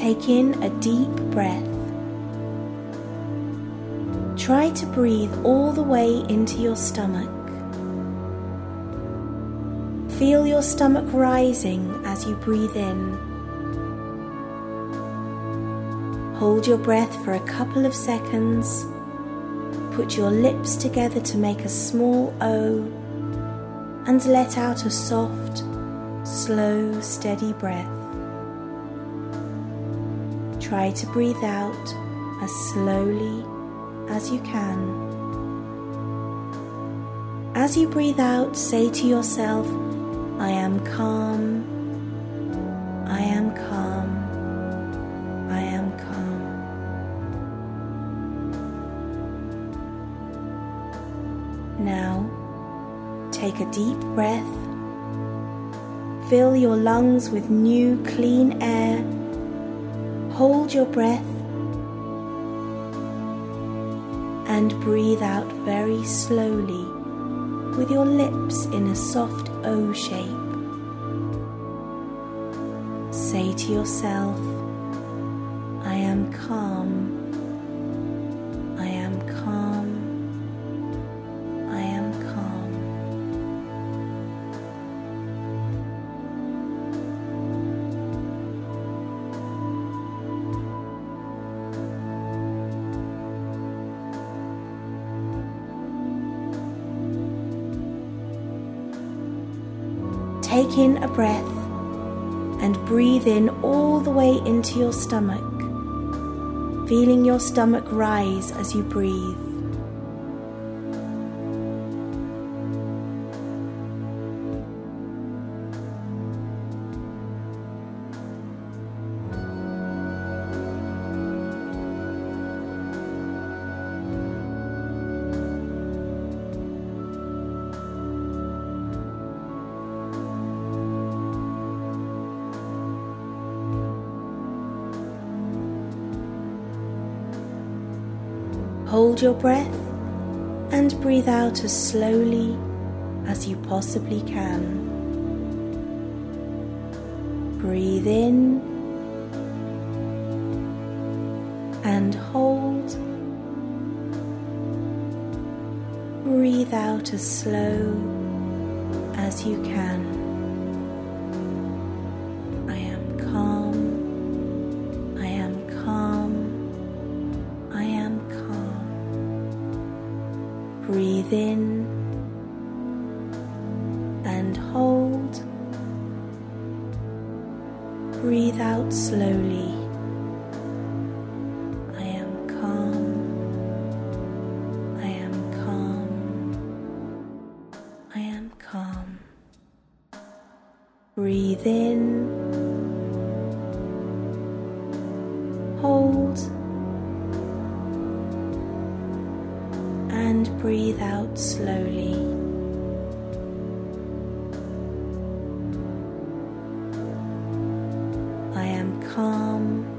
Take in a deep breath. Try to breathe all the way into your stomach. Feel your stomach rising as you breathe in. Hold your breath for a couple of seconds. Put your lips together to make a small O and let out a soft, slow, steady breath. Try to breathe out as slowly as you can. As you breathe out, say to yourself, I am calm, I am calm, I am calm. Now, take a deep breath. Fill your lungs with new, clean air. Hold your breath and breathe out very slowly with your lips in a soft O shape. Say to yourself, I am calm, I am calm, I am calm. Take in a breath and breathe in all the way into your stomach, feeling your stomach rise as you breathe. Hold your breath and breathe out as slowly as you possibly can. Breathe in and hold. Breathe out as slow as you can. I am calm. I am calm. I am calm. Breathe in and hold. Breathe out slowly. I am calm. I am calm. I am calm. Breathe in. Hold. And breathe out slowly. I am calm.